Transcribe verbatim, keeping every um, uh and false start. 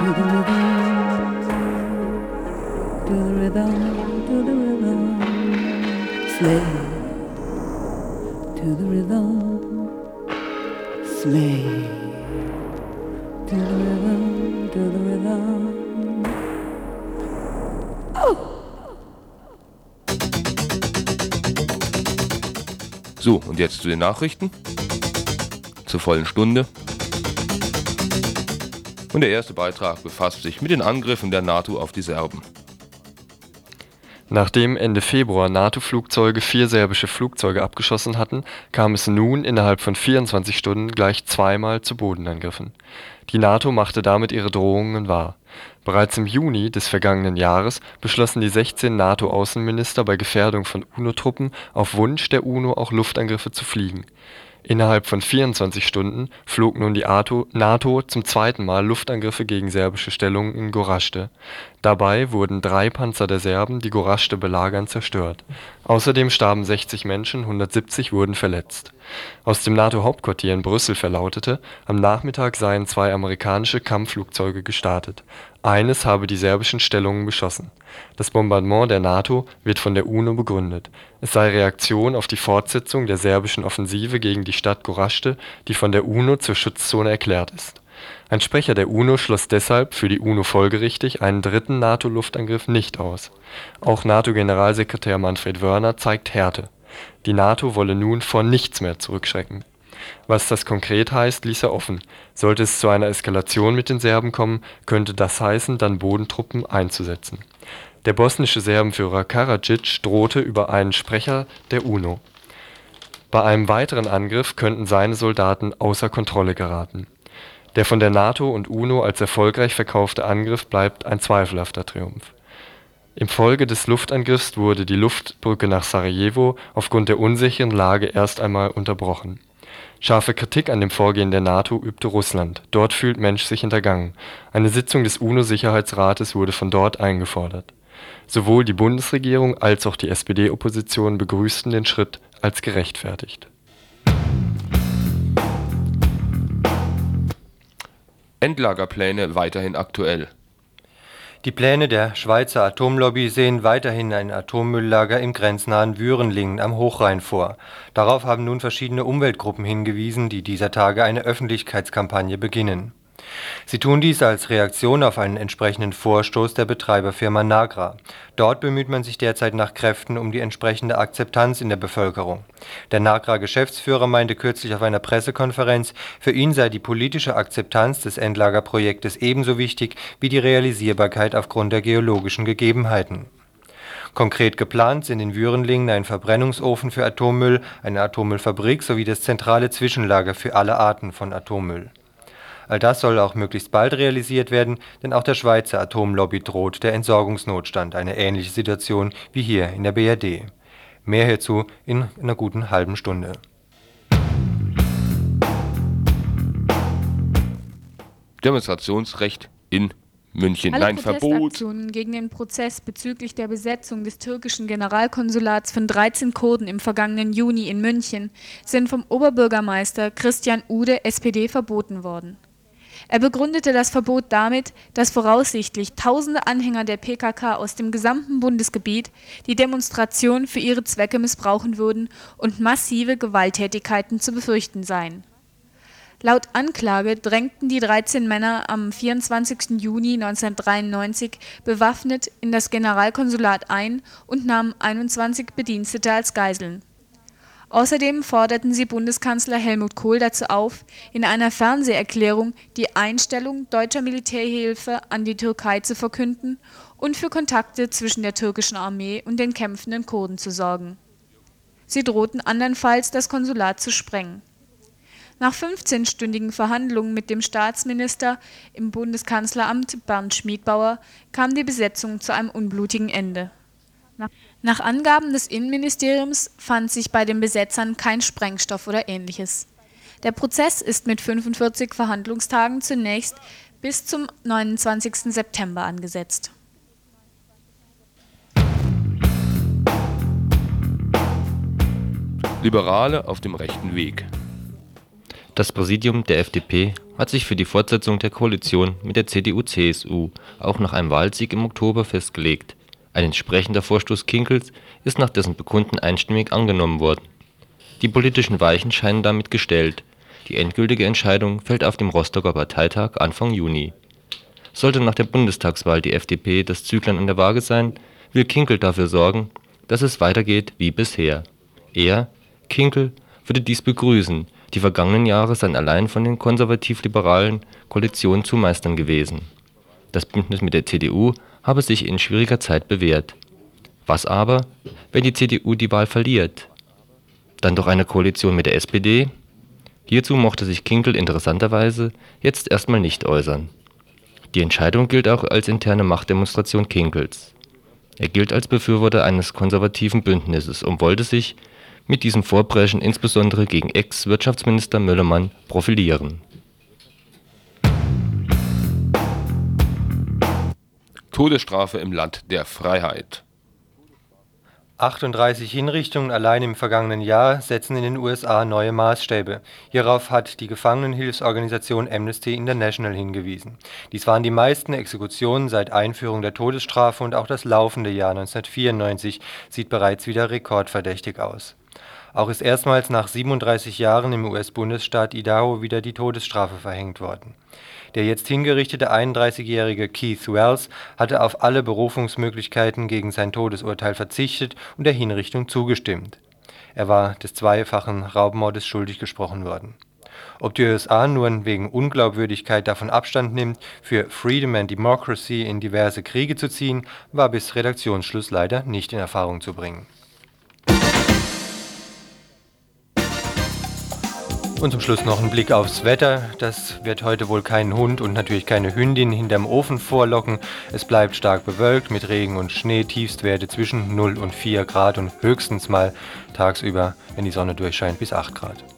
the rhythm, to the rhythm, to the rhythm, slave to the rhythm, slave to the rhythm, to the rhythm. Oh! So, und jetzt zu den Nachrichten. Zur vollen Stunde. Und der erste Beitrag befasst sich mit den Angriffen der NATO auf die Serben. Nachdem Ende Februar NATO-Flugzeuge vier serbische Flugzeuge abgeschossen hatten, kam es nun innerhalb von vierundzwanzig Stunden gleich zweimal zu Bodenangriffen. Die NATO machte damit ihre Drohungen wahr. Bereits im Juni des vergangenen Jahres beschlossen die sechzehn NATO-Außenminister bei Gefährdung von UNO-Truppen auf Wunsch der UNO auch Luftangriffe zu fliegen. Innerhalb von vierundzwanzig Stunden flog nun die NATO zum zweiten Mal Luftangriffe gegen serbische Stellungen in Gorazde. Dabei wurden drei Panzer der Serben, die Gorazde belagern, zerstört. Außerdem starben sechzig Menschen, hundertsiebzig wurden verletzt. Aus dem NATO-Hauptquartier in Brüssel verlautete, am Nachmittag seien zwei amerikanische Kampfflugzeuge gestartet. Eines habe die serbischen Stellungen beschossen. Das Bombardement der NATO wird von der UNO begründet. Es sei Reaktion auf die Fortsetzung der serbischen Offensive gegen die Stadt Gorazde, die von der UNO zur Schutzzone erklärt ist. Ein Sprecher der UNO schloss deshalb, für die UNO folgerichtig, einen dritten NATO-Luftangriff nicht aus. Auch NATO-Generalsekretär Manfred Wörner zeigt Härte. Die NATO wolle nun vor nichts mehr zurückschrecken. Was das konkret heißt, ließ er offen. Sollte es zu einer Eskalation mit den Serben kommen, könnte das heißen, dann Bodentruppen einzusetzen. Der bosnische Serbenführer Karadzic drohte über einen Sprecher der UNO. Bei einem weiteren Angriff könnten seine Soldaten außer Kontrolle geraten. Der von der NATO und UNO als erfolgreich verkaufte Angriff bleibt ein zweifelhafter Triumph. Infolge des Luftangriffs wurde die Luftbrücke nach Sarajevo aufgrund der unsicheren Lage erst einmal unterbrochen. Scharfe Kritik an dem Vorgehen der NATO übte Russland. Dort fühlt Mensch sich hintergangen. Eine Sitzung des UNO-Sicherheitsrates wurde von dort eingefordert. Sowohl die Bundesregierung als auch die S P D-Opposition begrüßten den Schritt als gerechtfertigt. Endlagerpläne weiterhin aktuell. Die Pläne der Schweizer Atomlobby sehen weiterhin ein Atommülllager im grenznahen Würenlingen am Hochrhein vor. Darauf haben nun verschiedene Umweltgruppen hingewiesen, die dieser Tage eine Öffentlichkeitskampagne beginnen. Sie tun dies als Reaktion auf einen entsprechenden Vorstoß der Betreiberfirma Nagra. Dort bemüht man sich derzeit nach Kräften um die entsprechende Akzeptanz in der Bevölkerung. Der Nagra-Geschäftsführer meinte kürzlich auf einer Pressekonferenz, für ihn sei die politische Akzeptanz des Endlagerprojektes ebenso wichtig wie die Realisierbarkeit aufgrund der geologischen Gegebenheiten. Konkret geplant sind in Würenlingen ein Verbrennungsofen für Atommüll, eine Atommüllfabrik sowie das zentrale Zwischenlager für alle Arten von Atommüll. All das soll auch möglichst bald realisiert werden, denn auch der Schweizer Atomlobby droht der Entsorgungsnotstand, eine ähnliche Situation wie hier in der B R D. Mehr hierzu in einer guten halben Stunde. Demonstrationsrecht in München. Alle Nein, Protestaktionen Verbot. gegen den Prozess bezüglich der Besetzung des türkischen Generalkonsulats von dreizehn Kurden im vergangenen Juni in München sind vom Oberbürgermeister Christian Ude, S P D, verboten worden. Er begründete das Verbot damit, dass voraussichtlich tausende Anhänger der P K K aus dem gesamten Bundesgebiet die Demonstration für ihre Zwecke missbrauchen würden und massive Gewalttätigkeiten zu befürchten seien. Laut Anklage drängten die dreizehn Männer am vierundzwanzigsten Juni neunzehnhundertdreiundneunzig bewaffnet in das Generalkonsulat ein und nahmen einundzwanzig Bedienstete als Geiseln. Außerdem forderten sie Bundeskanzler Helmut Kohl dazu auf, in einer Fernseherklärung die Einstellung deutscher Militärhilfe an die Türkei zu verkünden und für Kontakte zwischen der türkischen Armee und den kämpfenden Kurden zu sorgen. Sie drohten andernfalls, das Konsulat zu sprengen. Nach fünfzehnstündigen Verhandlungen mit dem Staatsminister im Bundeskanzleramt Bernd Schmiedbauer kam die Besetzung zu einem unblutigen Ende. Nach Angaben des Innenministeriums fand sich bei den Besetzern kein Sprengstoff oder Ähnliches. Der Prozess ist mit fünfundvierzig Verhandlungstagen zunächst bis zum neunundzwanzigsten September angesetzt. Liberale auf dem rechten Weg. Das Präsidium der F D P hat sich für die Fortsetzung der Koalition mit der C D U C S U auch nach einem Wahlsieg im Oktober festgelegt. Ein entsprechender Vorstoß Kinkels ist nach dessen Bekunden einstimmig angenommen worden. Die politischen Weichen scheinen damit gestellt. Die endgültige Entscheidung fällt auf dem Rostocker Parteitag Anfang Juni. Sollte nach der Bundestagswahl die F D P das Züglein an der Waage sein, will Kinkel dafür sorgen, dass es weitergeht wie bisher. Er, Kinkel, würde dies begrüßen, die vergangenen Jahre seien allein von den konservativ-liberalen Koalitionen zu meistern gewesen. Das Bündnis mit der C D U habe sich in schwieriger Zeit bewährt. Was aber, wenn die C D U die Wahl verliert? Dann doch eine Koalition mit der S P D? Hierzu mochte sich Kinkel interessanterweise jetzt erstmal nicht äußern. Die Entscheidung gilt auch als interne Machtdemonstration Kinkels. Er gilt als Befürworter eines konservativen Bündnisses und wollte sich mit diesem Vorpreschen insbesondere gegen Ex-Wirtschaftsminister Möllermann profilieren. Todesstrafe im Land der Freiheit. achtunddreißig Hinrichtungen allein im vergangenen Jahr setzen in den U S A neue Maßstäbe. Hierauf hat die Gefangenenhilfsorganisation Amnesty International hingewiesen. Dies waren die meisten Exekutionen seit Einführung der Todesstrafe und auch das laufende Jahr neunzehnhundertvierundneunzig sieht bereits wieder rekordverdächtig aus. Auch ist erstmals nach siebenunddreißig Jahren im U S-Bundesstaat Idaho wieder die Todesstrafe verhängt worden. Der jetzt hingerichtete einunddreißigjährige Keith Wells hatte auf alle Berufungsmöglichkeiten gegen sein Todesurteil verzichtet und der Hinrichtung zugestimmt. Er war des zweifachen Raubmordes schuldig gesprochen worden. Ob die U S A nun wegen Unglaubwürdigkeit davon Abstand nimmt, für Freedom and Democracy in diverse Kriege zu ziehen, war bis Redaktionsschluss leider nicht in Erfahrung zu bringen. Und zum Schluss noch ein Blick aufs Wetter. Das wird heute wohl keinen Hund und natürlich keine Hündin hinterm Ofen vorlocken. Es bleibt stark bewölkt mit Regen und Schnee, Tiefstwerte zwischen null und vier Grad und höchstens mal tagsüber, wenn die Sonne durchscheint, bis acht Grad.